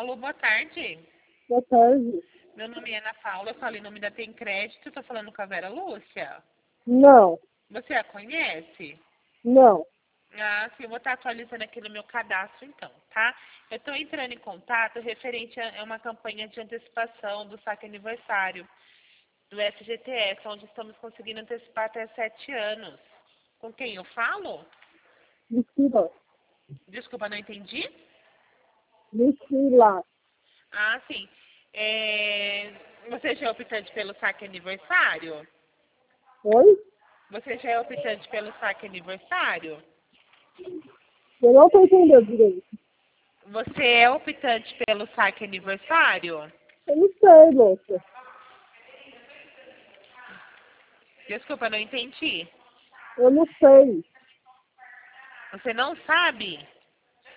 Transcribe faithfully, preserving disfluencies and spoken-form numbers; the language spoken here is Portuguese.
Alô, boa tarde. Boa tarde. Meu nome é Ana Paula, eu falo em nome da Tem Crédito, estou falando com a Vera Lúcia. Não, Você a conhece? não. Ah, sim, eu vou estar atualizando aqui no meu cadastro então, tá? Eu estou entrando em contato referente a uma campanha de antecipação do saque aniversário do F G T S, onde estamos conseguindo antecipar até sete anos. Com quem eu falo? Priscila. Desculpa, não entendi? Priscila. Ah, sim. É, Você já é optante pelo saque aniversário? Oi? Você já é optante pelo saque aniversário? Eu não estou entendendo direito. Você é optante pelo saque aniversário? Eu não sei, moça. Desculpa, não entendi. Eu não sei. Você não sabe?